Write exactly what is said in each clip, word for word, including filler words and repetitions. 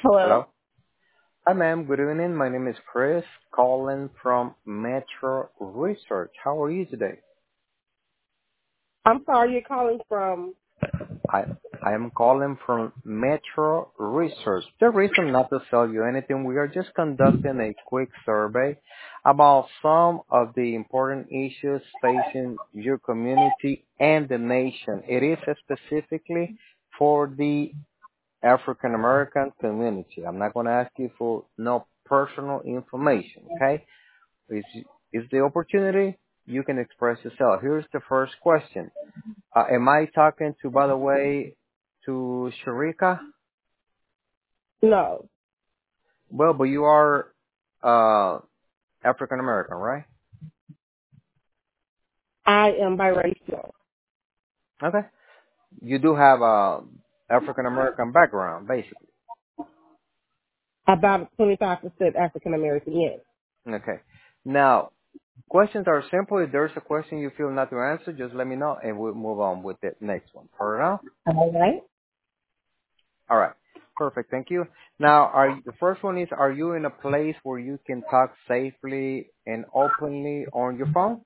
Hello. Hello. Hi, ma'am. Good evening. My name is Chris, calling from Metro Research. How are you today? I'm sorry you're calling from. I I am calling from Metro Research. The reason not to sell you anything, we are just conducting a quick survey about some of the important issues facing your community and the nation. It is specifically for the African American community. I'm not going to ask you for no personal information, okay? Is is the opportunity you can express yourself. Here's the first question. Uh, am I talking to, by the way, to Sharika? No, Well, but you are uh, African American, right? I am biracial. Okay. You do have a African American background, basically. About twenty-five percent African American. Yes. Okay. Now, questions are simple. If there's a question you feel not to answer, just let me know and we'll move on with the next one. For now? All right. All right. Perfect. Thank you. Now, are you- the first one is, are you in a place where you can talk safely and openly on your phone?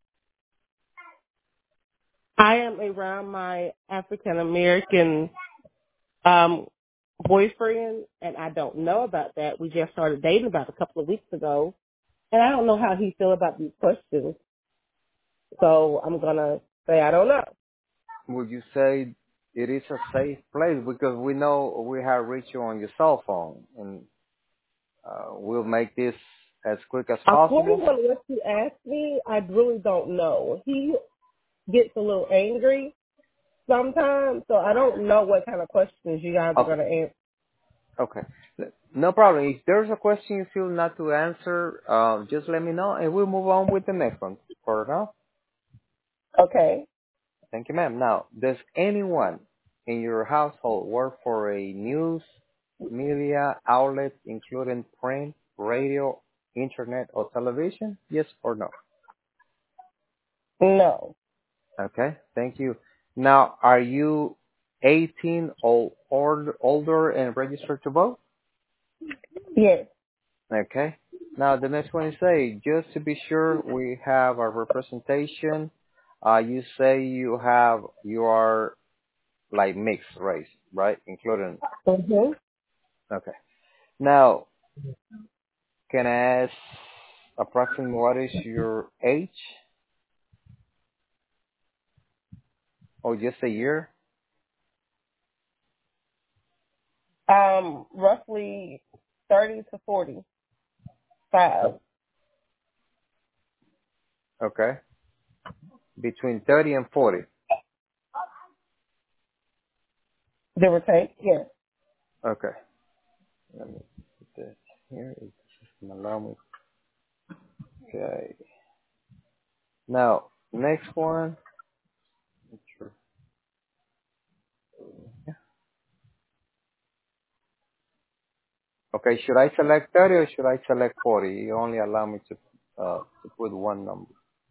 I am around my African American um, boyfriend, and I don't know about that. We just started dating about a couple of weeks ago, and I don't know how he feel about these questions. So I'm gonna say I don't know. Would you say it is a safe place? Because we know we have reached you on your cell phone, and uh, we'll make this as quick as According possible. to what you asked me, I really don't know. He gets a little angry sometimes, so I don't know what kind of questions you guys are Okay. going to answer. Okay. No problem. If there's a question you feel not to answer, uh, just let me know, and we'll move on with the next one. For now. Okay. Thank you, ma'am. Now, does anyone in your household work for a news media outlet, including print, radio, internet, or television? Yes or no? No. Okay, thank you. Now, are you eighteen or or older and registered to vote? Yes. Okay. Now, the next one is say, just to be sure we have a representation. Uh, you say you have you are like mixed race, right? Including. Mhm. Okay. Now, can I ask approximately what is your age or just a year? Um, roughly thirty to forty-five, Oh, okay. Between thirty and forty. give or take. Yes. Okay. Let me put this here. Is the system allow me? Okay. Now, next one. Sure. Yeah. Okay, should I select thirty or should I select forty? You only allow me to uh to put one number.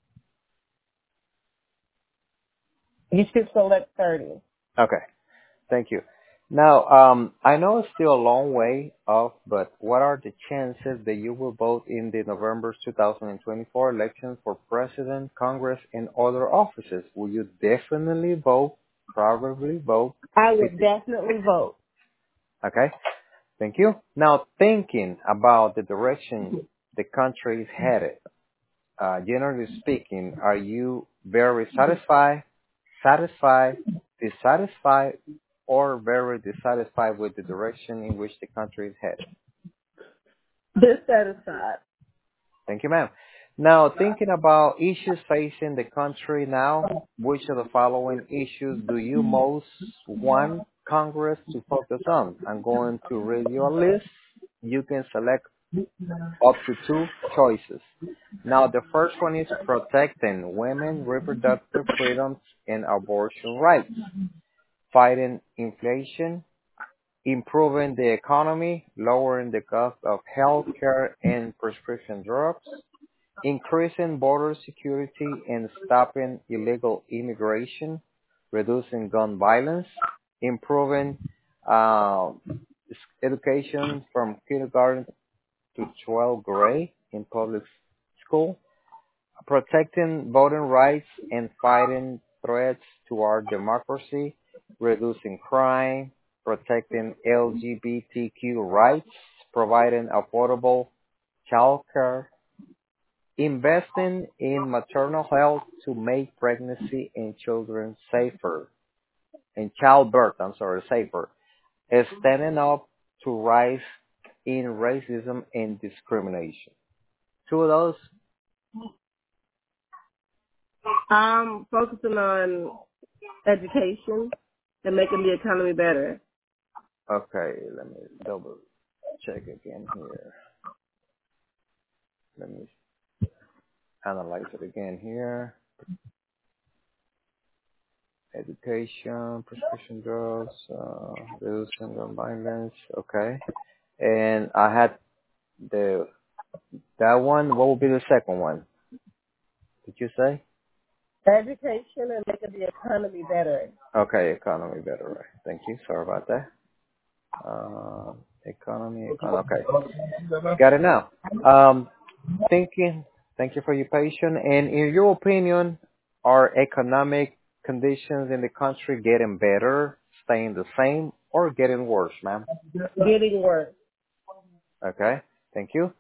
You should select thirty. Okay. Thank you. Now, um, I know it's still a long way off, but what are the chances that you will vote in the November twenty twenty-four election for president, Congress, and other offices? Will you definitely vote, probably vote? I With would it? definitely vote. Okay, thank you. Now, thinking about the direction the country is headed, uh, generally speaking, are you very satisfied, satisfied, dissatisfied, or very dissatisfied with the direction in which the country is headed? Dissatisfied. Thank you, ma'am. Now, thinking about issues facing the country now, which of the following issues do you most want Congress to focus on? I'm going to read you a list. You can select up to two choices. Now, the first one is protecting women reproductive freedoms and abortion rights, fighting inflation, improving the economy, lowering the cost of health care and prescription drugs, increasing border security and stopping illegal immigration, reducing gun violence, improving uh, education from kindergarten to twelfth grade in public school, protecting voting rights and fighting threats to our democracy, reducing crime, protecting L G B T Q rights, providing affordable childcare, investing in maternal health to make pregnancy and children safer, and childbirth, I'm sorry, safer, standing up to rise in racism and discrimination. Two of those. Um, focusing on education and making the economy better. Okay, let me double check again here. Let me analyze it again here. Education, prescription drugs, uh, reducing gun violence. Okay, and I had the that one. What would be the second one? Did you say? Education and making the economy better. Okay, economy better. Right. Thank you. Sorry about that. Uh, economy, economy. Okay, got it now. Um, thinking. Thank you for your patience. And in your opinion, are economic conditions in the country getting better, staying the same, or getting worse, ma'am? Getting work. Okay, thank you.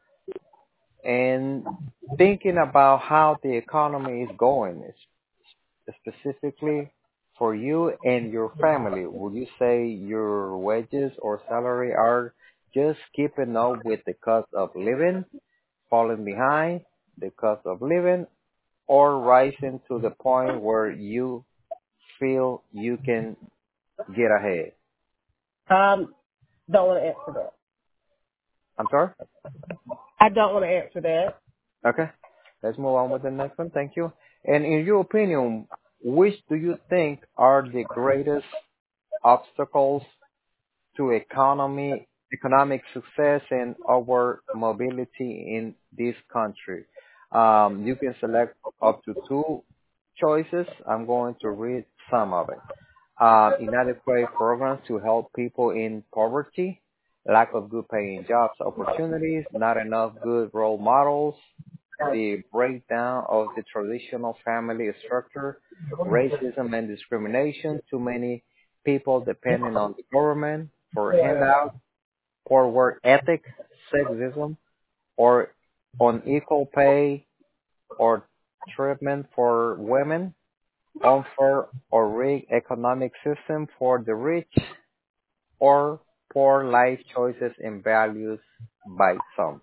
And thinking about how the economy is going, es- specifically for you and your family, would you say your wages or salary are just keeping up with the cost of living, falling behind the cost of living, or rising to the point where you feel you can get ahead? Um, don't want to answer that. I'm sorry? I don't want to answer that. Okay. Let's move on with the next one. Thank you. And in your opinion, which do you think are the greatest obstacles to economy, economic success and our mobility in this country? Um, you can select up to two choices. I'm going to read some of it. Uh, inadequate programs to help people in poverty, lack of good paying jobs opportunities, not enough good role models, the breakdown of the traditional family structure, racism and discrimination, too many people depending on the government for handouts, poor work ethic, sexism, or unequal pay or treatment for women, unfair or rigged economic system for the rich, or poor life choices and values by some.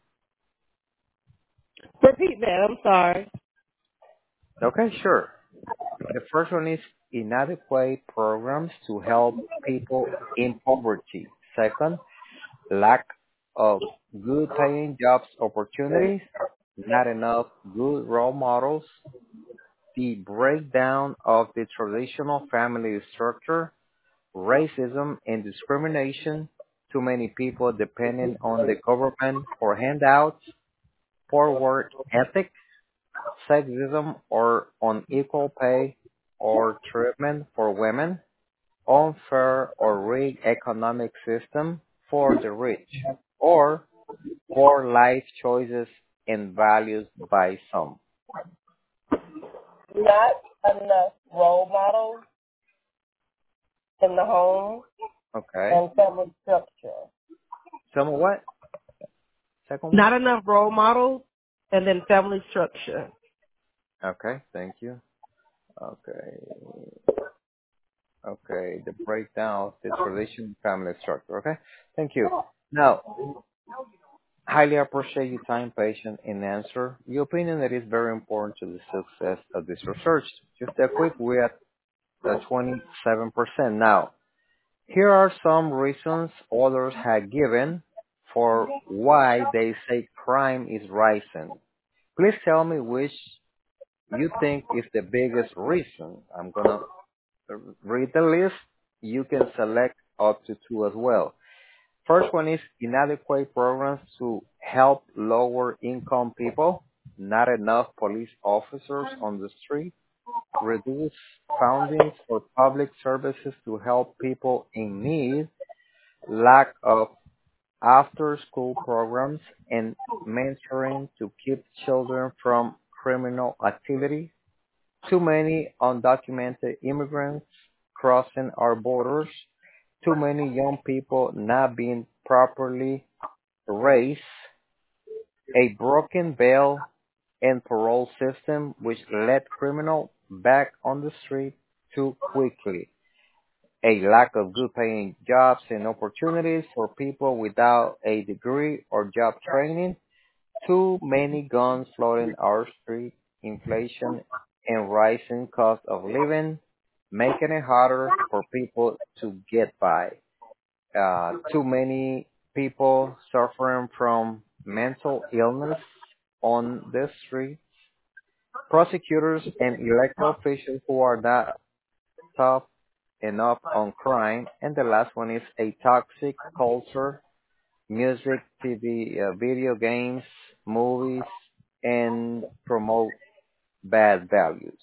Repeat that. I'm sorry. Okay, sure. The first one is inadequate programs to help people in poverty. Second, lack of good paying jobs opportunities, not enough good role models, the breakdown of the traditional family structure, racism and discrimination, too many people depending on the government for handouts, poor work ethic, sexism or unequal pay or treatment for women, unfair or rigged economic system for the rich, or poor life choices and values by some. Not enough role models in the home Okay. and family structure. Some of what? Second one? Not enough role models and then family structure. Okay, thank you. Okay. Okay, the breakdown of the traditional family structure. Okay, thank you. Now, highly appreciate your time, patience, and answer. Your opinion that is very important to the success of this research. Just a quick, we're at uh, twenty-seven percent now. Here are some reasons others have given for why they say crime is rising. Please tell me which you think is the biggest reason. I'm gonna read the list. You can select up to two as well. First one is inadequate programs to help lower income people, not enough police officers on the street, reduce funding for public services to help people in need, lack of after-school programs, and mentoring to keep children from criminal activity. Too many undocumented immigrants crossing our borders. Too many young people not being properly raised. A broken bail and parole system which let criminals back on the street too quickly. A lack of good paying jobs and opportunities for people without a degree or job training. Too many guns flooding our street. Inflation and rising cost of living, making it harder for people to get by. Uh, too many people suffering from mental illness on the street. Prosecutors and elected officials who are not tough enough on crime. And the last one is a toxic culture, music, T V, uh, video games, movies, and promote bad values.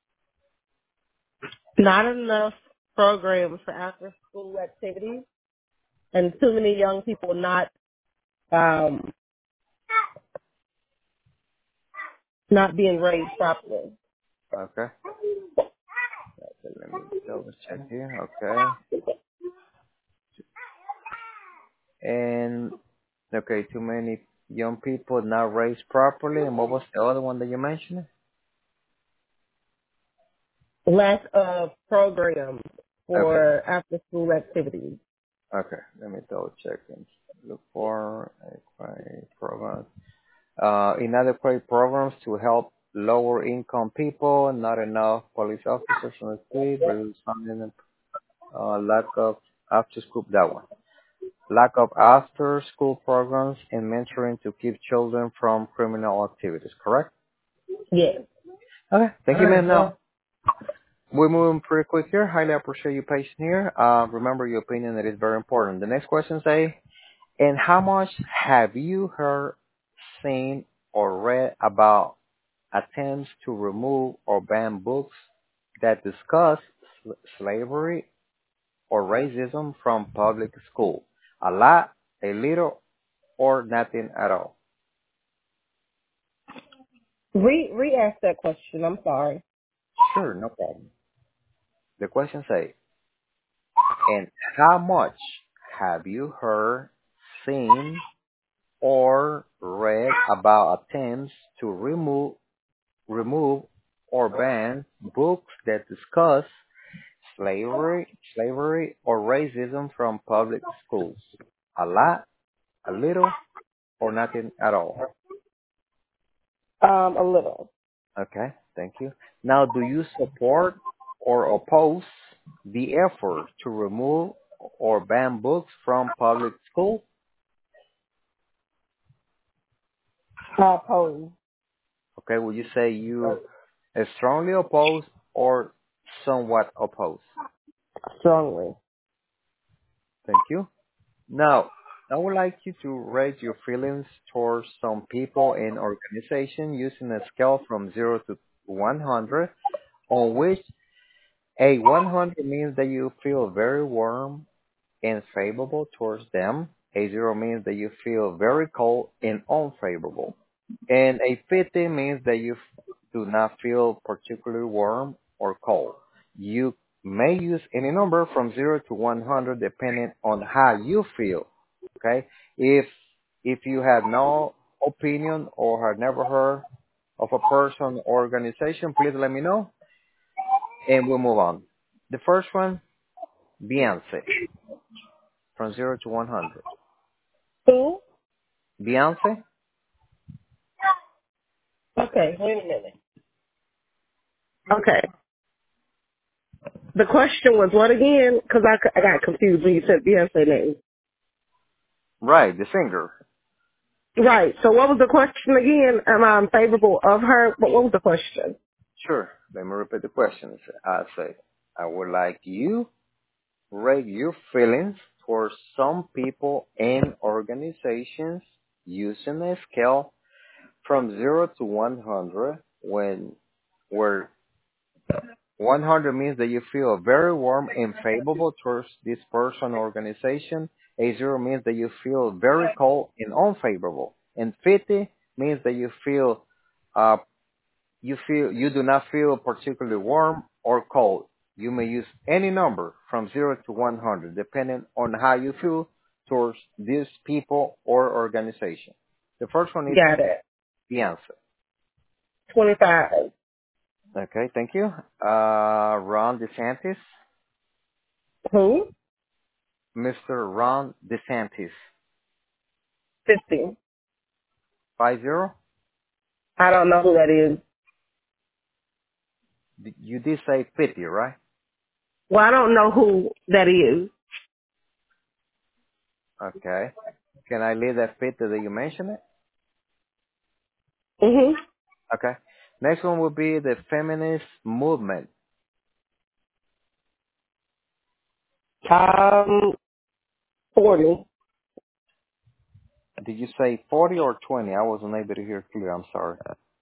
Not enough programs for after school activities, and too many young people not um, not being raised properly. Okay. Okay, let me double check here. Okay. And okay, too many young people not raised properly. And what was the other one that you mentioned? Lack of programs Okay. for after school activities. Okay. Let me double check and look for a program. Uh, inadequate programs to help lower income people, not enough police officers on the street, reduced funding, uh, lack of after school, that one. Lack of after school programs and mentoring to keep children from criminal activities, correct? Yes. Okay, thank you, man. Now, we're moving pretty quick here. Highly appreciate your patience here. Uh, remember your opinion, it is very important. The next question say, and how much have you heard, seen, or read about attempts to remove or ban books that discuss sl- slavery or racism from public school? A lot, a little, or nothing at all? Re re ask that question. I'm sorry. Sure, no problem. The question says, and how much have you heard, seen, or read about attempts to remove, remove or ban books that discuss slavery, slavery or racism from public schools? A lot, a little, or nothing at all? Um, a little. Okay, thank you. Now, do you support or oppose the effort to remove or ban books from public schools? Uh, pose Okay, would you say you strongly oppose or somewhat oppose? strongly. Thank you. Now, I would like you to rate your feelings towards some people and organization using a scale from zero to one hundred, on which a one hundred means that you feel very warm and favorable towards them. A zero means that you feel very cold and unfavorable. And a fifty means that you f- do not feel particularly warm or cold. You may use any number from zero to one hundred depending on how you feel. Okay? If if you have no opinion or have never heard of a person or organization, please let me know and we'll move on. The first one, Beyonce, from zero to one hundred. Who? Beyonce? Okay, wait a minute. Okay. The question was what again? Because I, c- I got confused when you said Beyonce name. Right, the singer. Right. So what was the question again? Am I unfavorable of her? But what was the question? Sure. Let me repeat the question. I say, I would like you rate your feelings for some people and organizations using a scale from zero to one hundred, when where one hundred means that you feel very warm and favorable towards this person or organization, A zero means that you feel very cold and unfavorable. And fifty means that you feel uh, you feel you do not feel particularly warm or cold. You may use any number from zero to one hundred, depending on how you feel towards these people or organization. The first one is Got it. the answer. twenty-five. Okay, thank you. Uh, Ron DeSantis, Who? Mister Ron DeSantis, fifty. five zero. I don't know who that is. You did say fifty, right? Well, I don't know who that is. Okay. Can I leave that fifty that you mentioned it? Mhm. Okay. Next one will be the feminist movement. Um, forty. Did you say forty or twenty? I wasn't able to hear clear. I'm sorry.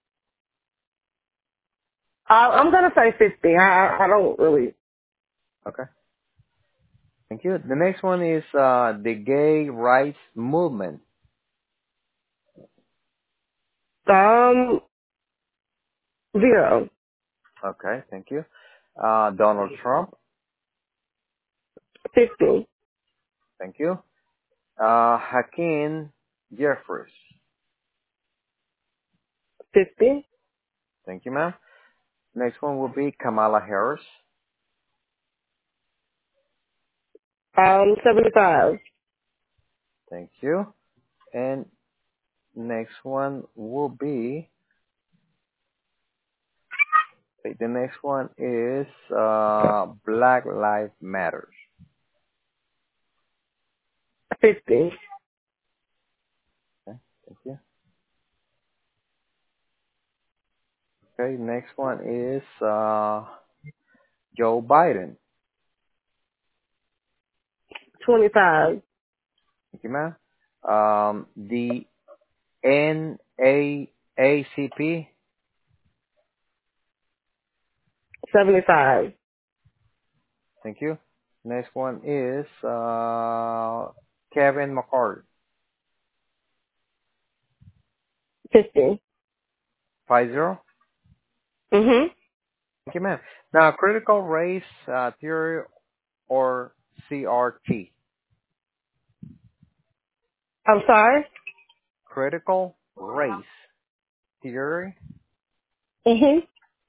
Uh, I'm gonna say fifty. I I don't really. Okay. Thank you. The next one is uh, the gay rights movement. Um, zero. Okay. Thank you. Uh, Donald Trump. fifty. Thank you. Uh, Hakeem Jeffries. fifty. Thank you, ma'am. Next one will be Kamala Harris. Um, seventy-five. Thank you. And next one will be, okay, the next one is uh, Black Lives Matter. fifty. Okay, thank you. Okay, next one is uh, Joe Biden. twenty-five. Thank you, ma'am. Um, the N double A C P. seventy-five. Thank you. Next one is uh, Kevin McCarthy. fifty. Five zero. Mhm. Thank you, ma'am. Now, critical race uh, theory or C R T. I'm sorry. Critical race theory. Mhm.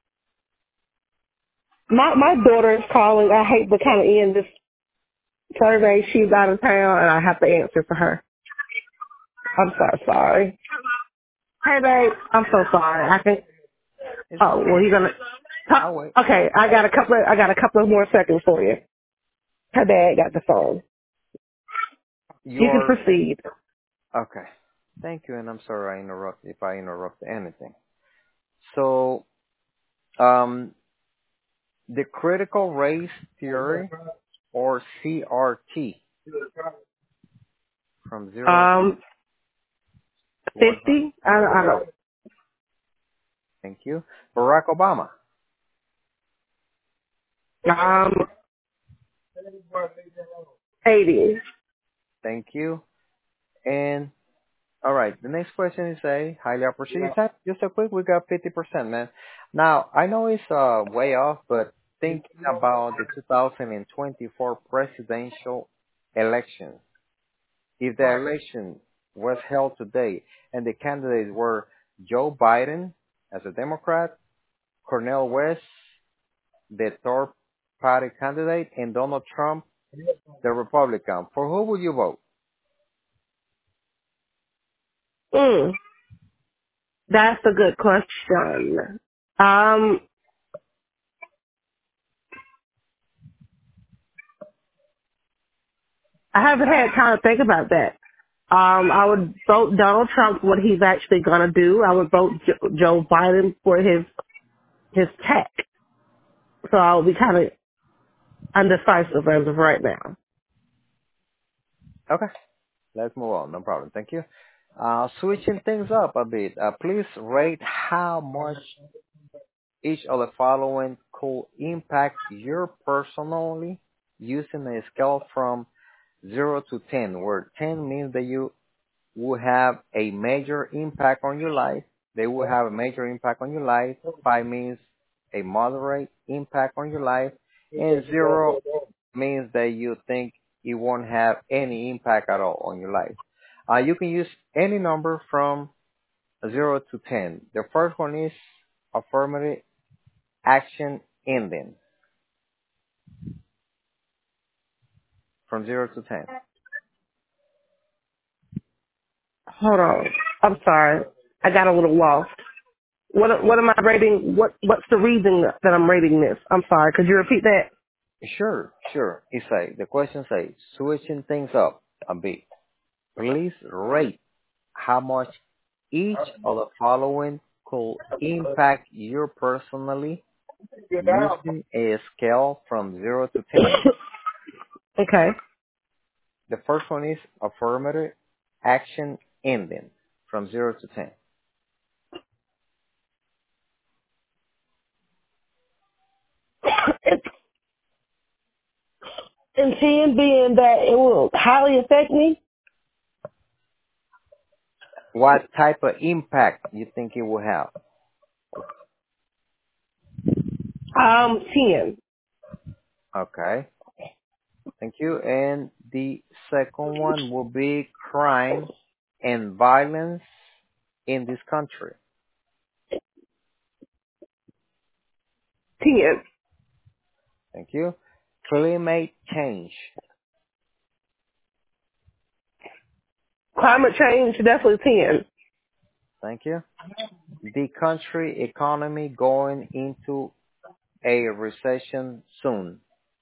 My my daughter is calling. I hate to kind of end this survey. She's out of town, and I have to answer for her. I'm so sorry. Hey, babe. I'm so sorry. I can. It's Oh, well, okay. you gonna. I'll wait. Okay, I got a couple. Of, I got a couple of more seconds for you. Her dad got the phone. You can Your proceed. okay. Thank you, and I'm sorry I interrupt if I interrupt anything. So, um, the critical race theory or C R T from zero Um, to one hundred. fifty. I, I don't. Thank you. Barack Obama. Um, eighty. Thank you. And all right, the next question is a highly appreciated time. Just a quick, we got fifty percent, man. Now, I know it's uh, way off, but thinking about the two thousand twenty-four presidential election, if the election was held today and the candidates were Joe Biden as a Democrat, Cornel West, the third party candidate, and Donald Trump, the Republican, for who would you vote? Mm, that's a good question. Um, I haven't had time to think about that. Um, I would vote Donald Trump for what he's actually gonna do. I would vote jo- Joe Biden for his his tech. So I'll be kind of undecisive as of right now. Okay. Let's move on. No problem. Thank you. Uh, switching things up a bit, uh, please rate how much each of the following could impact you personally using a scale from zero to ten, where ten means that you will have a major impact on your life. They will have a major impact on your life. Five means a moderate impact on your life. And zero means that you think it won't have any impact at all on your life. Uh, you can use any number from zero to ten. The first one is affirmative action ending from zero to ten. Hold on. I'm sorry. I got a little lost. What what am I rating? What what's the reason that I'm rating this? I'm sorry. Could you repeat that? Sure, sure. It say, the question says, switching things up a bit. Please rate how much each of the following could impact you personally using a scale from zero to ten. Okay. The first one is affirmative action ending from zero to ten. And ten being that it will highly affect me. What type of impact you think it will have? Um, ten. Okay, thank you. And the second one will be crime and violence in this country. Ten. Thank you. Climate change. Climate change, definitely ten. Thank you. The country economy going into a recession soon.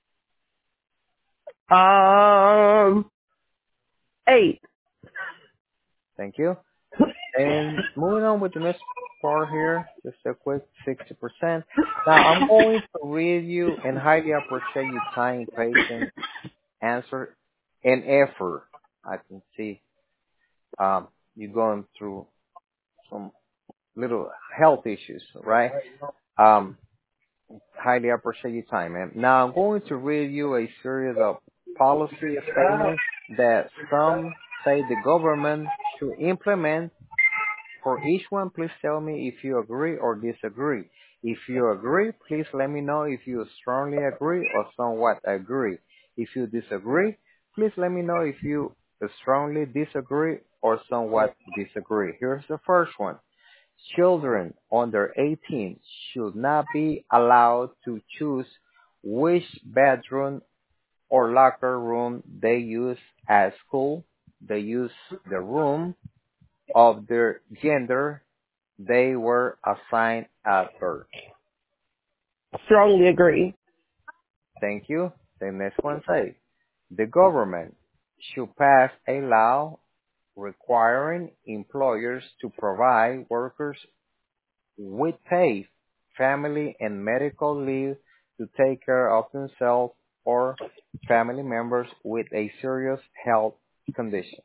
Um, eight. Thank you. And moving on with the next part here, just a quick sixty percent. Now I'm going to read you and highly appreciate your time, patience, answer, and effort. I can see um, you're going through some little health issues, right? Um, highly appreciate your time, man. Now I'm going to read you a series of policy statements that some say the government should implement. For each one, please tell me if you agree or disagree. If you agree, please let me know if you strongly agree or somewhat agree. If you disagree, please let me know if you strongly disagree or somewhat disagree. Here's the first one. Children under eighteen should not be allowed to choose which bedroom or locker room they use at school. They use the room of their gender they were assigned at birth. Strongly agree. Thank you. The next one says, the government should pass a law requiring employers to provide workers with paid family and medical leave to take care of themselves or family members with a serious health condition.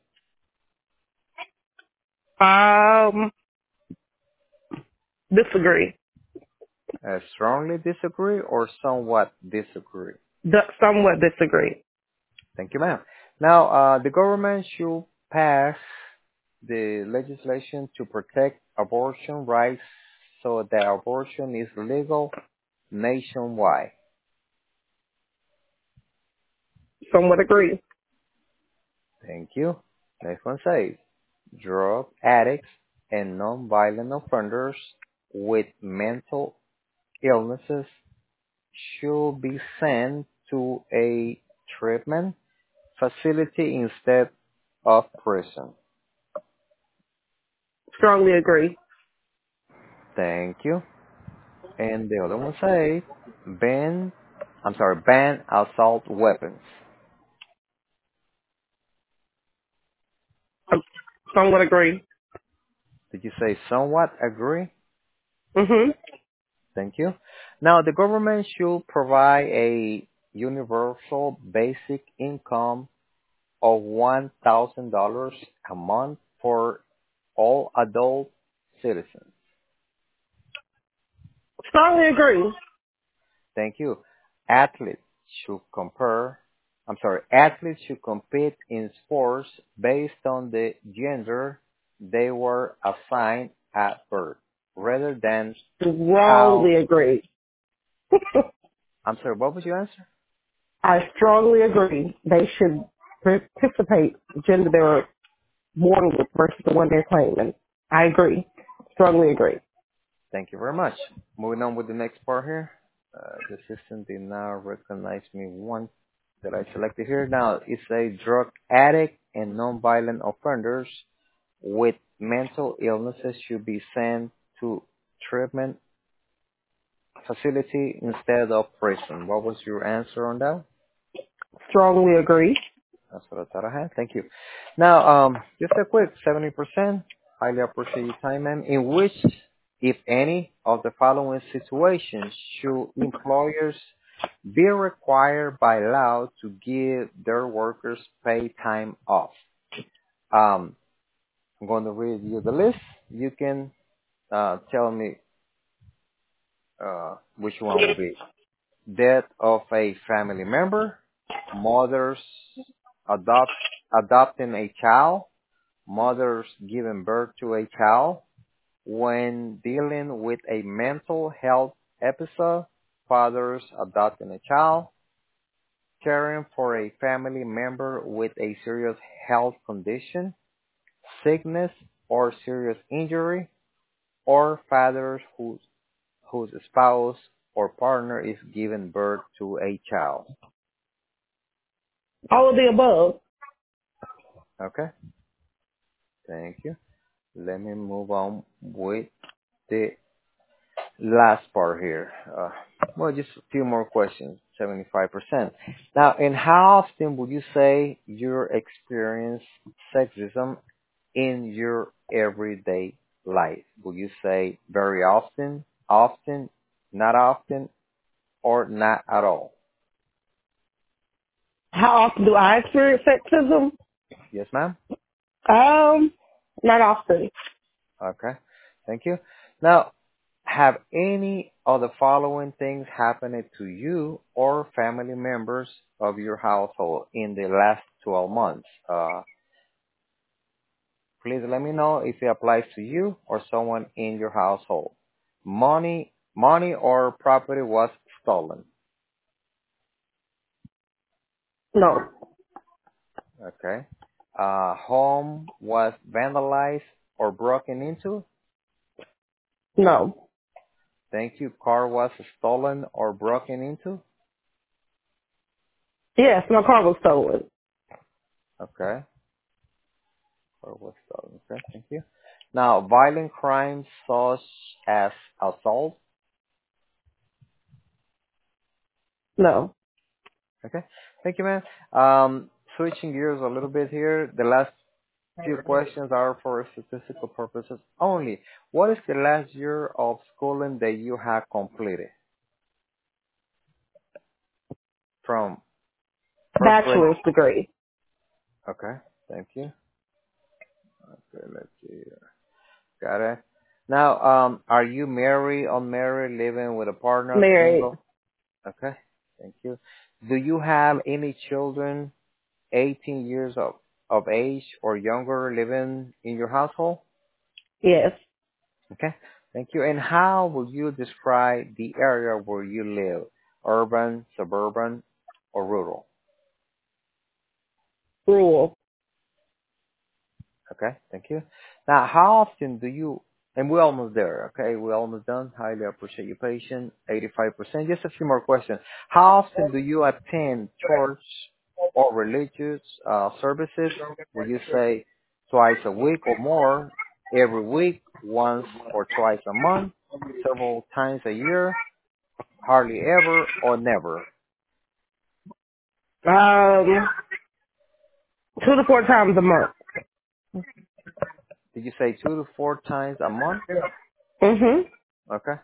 Um, disagree. Uh, strongly disagree or somewhat disagree? D- somewhat disagree. Thank you, ma'am. Now, uh, the government should pass the legislation to protect abortion rights so that abortion is legal nationwide. Somewhat agree. Thank you. Next one says, drug addicts and non-violent offenders with mental illnesses should be sent to a treatment facility instead of prison. Strongly agree. Thank you. And the other one says, ban, I'm sorry, ban assault weapons. Um, somewhat agree. Did you say somewhat agree? Mhm. Thank you. Now, the government should provide a universal basic income of one thousand dollars a month for all adult citizens. Strongly agree. Thank you. Athletes should compare I'm sorry, athletes should compete in sports based on the gender they were assigned at birth, rather than how. Strongly agree. I'm sorry, what was your answer? I strongly agree. They should participate gender they were born with versus the one they're claiming. I agree. Strongly agree. Thank you very much. Moving on with the next part here. Uh, the system did not recognize me once that I selected here. Now, it's a drug addict and non-violent offenders with mental illnesses should be sent to treatment facility instead of prison. What was your answer on that? Strongly agree. That's what I thought I had. Thank you. Now, um, just a quick seventy percent. Highly appreciate your time, ma'am. In which, if any, of the following situations should employers be required by law to give their workers paid time off? Um, I'm going to read you the list. You can uh, tell me uh, which one will be. Death of a family member, mothers adopt adopting a child, mothers giving birth to a child, when dealing with a mental health episode, fathers adopting a child, caring for a family member with a serious health condition, sickness or serious injury, or fathers whose whose spouse or partner is giving birth to a child. All of the above. Okay, thank you. Let me move on with the last part here. Uh, well, just a few more questions, seventy-five percent. Now, and how often would you say you experience sexism in your everyday life? Would you say very often, often, not often, or not at all? How often do I experience sexism? Yes, ma'am? Um, not often. Okay, thank you. Now, have any of the following things happened to you or family members of your household in the last twelve months? Uh, please let me know if it applies to you or someone in your household. Money, money or property was stolen. No, Okay. Uh, home was vandalized or broken into. no. Thank you. Car was stolen or broken into. Yes, my car was stolen. Okay. Or was stolen. Okay, thank you. Now, violent crimes such as assault. No. Okay, thank you, man. Um, switching gears a little bit here. The last few questions are for statistical purposes only. What is the last year of schooling that you have completed? From first grade. Bachelor's degree. Okay, thank you. Okay, let's see. Got it. Now, um, are you married, unmarried, living with a partner, Married. single? Okay, thank you. Do you have any children eighteen years of, of age or younger living in your household? Yes. Okay, thank you. And how would you describe the area where you live? Urban, suburban, or rural? Rural. Okay, thank you. Now, how often do you, and we're almost there, okay? We're almost done. Highly appreciate your patience. eighty-five percent. Just a few more questions. How often do you attend church or religious uh, services? Would you say twice a week or more, every week, once or twice a month, several times a year, hardly ever, or never? Um, two to four times a month. Did you say two to four times a month? Mhm. Okay.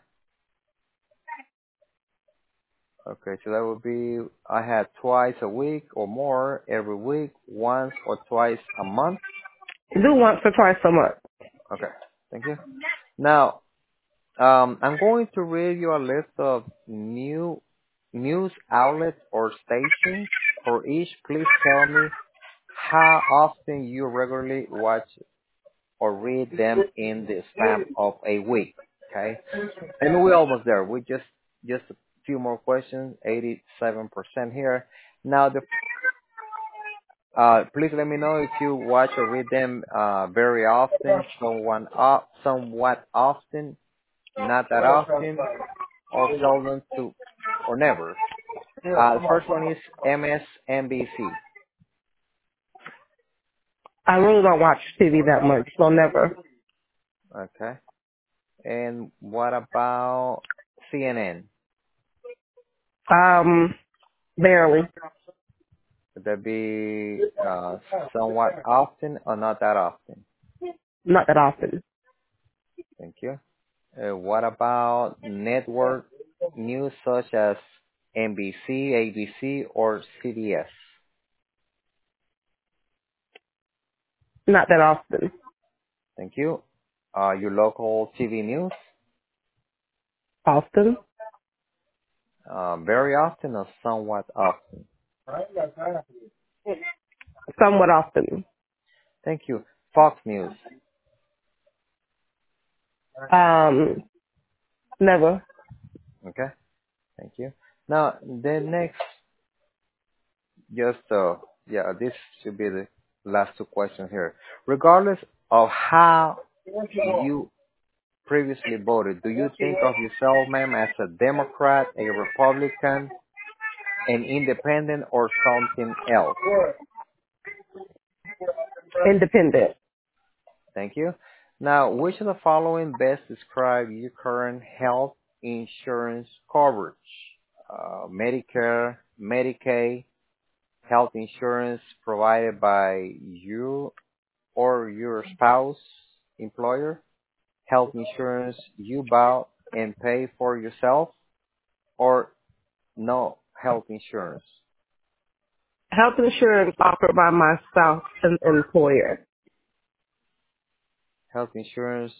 Okay, so that would be, I had twice a week or more, every week, once or twice a month. Do once or twice a month. Okay, thank you. Now, um, I'm going to read you a list of new news outlets or stations For each, please tell me how often you regularly watch or read them in the span of a week. Okay, and we're almost there. We just just a few more questions. eighty-seven percent here. Now, the uh, please let me know if you watch or read them uh, very often, somewhat, uh, somewhat often, not that often, or seldom to, or never. Uh, the first one is M S N B C. I really don't watch T V that much, so never. Okay. And what about C N N? Um, barely. Would that be uh, somewhat often or not that often? Not that often. Thank you. Uh, what about network news such as N B C, A B C, or C B S? Not that often. Thank you. Uh, your local T V news? Often? Uh, very often or somewhat often? Somewhat often. Thank you. Fox News. Um, never. Okay. Thank you. Now, the next, just, uh, yeah, this should be the last two questions here. Regardless of how you previously voted, do you think of yourself, ma'am, as a Democrat, a Republican, an independent, or something else? Independent. Thank you. Now, which of the following best describe your current health insurance coverage? Uh, Medicare, Medicaid, health insurance provided by you or your spouse, employer, health insurance you buy and pay for yourself, or no health insurance. Health insurance offered by my spouse and employer. Health insurance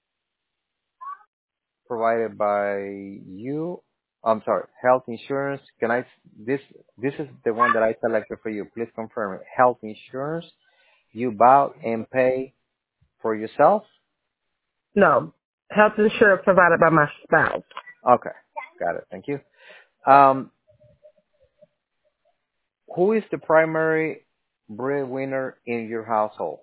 provided by you. I'm sorry, health insurance. Can I, this, this is the one that I selected for you. Please confirm it. Health insurance you buy and pay for yourself? No. Health insurance provided by my spouse. Okay. Got it. Thank you. Um, who is the primary breadwinner in your household?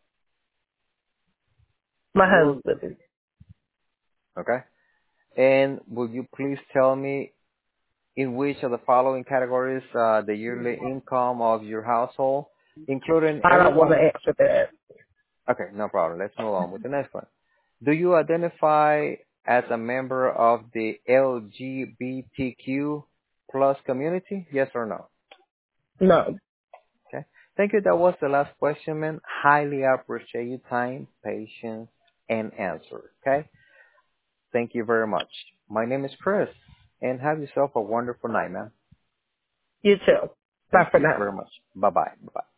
My husband. Okay. And would you please tell me in which of the following categories uh, the yearly income of your household, including I don't want to everyone? answer that. Okay, no problem. Let's move on with the next one. Do you identify as a member of the L G B T Q plus community? Yes or no? No. Okay. Thank you. That was the last question, man. Highly appreciate your time, patience, and answer. Okay. Thank you very much. My name is Chris, and have yourself a wonderful night, man. You too. Bye Thank for you now. very much. Bye bye. Bye bye.